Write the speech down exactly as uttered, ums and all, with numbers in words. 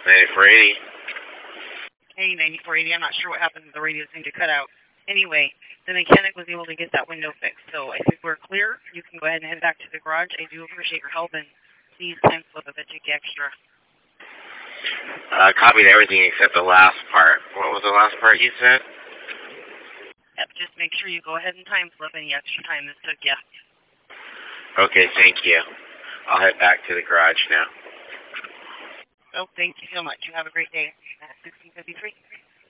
ninety-four eighty. Hey, ninety-four eighty, I'm not sure what happened. The radio seemed to cut out. Anyway, the mechanic was able to get that window fixed, so I think we're clear. You can go ahead and head back to the garage. I do appreciate your help, and please time slip if it took you extra. Uh, copied everything except the last part. What was the last part you said? Yep, just make sure you go ahead and time slip any extra time this took you. Okay, thank you. I'll head back to the garage now. Oh, thank you so much. You have a great day. sixteen fifty-three.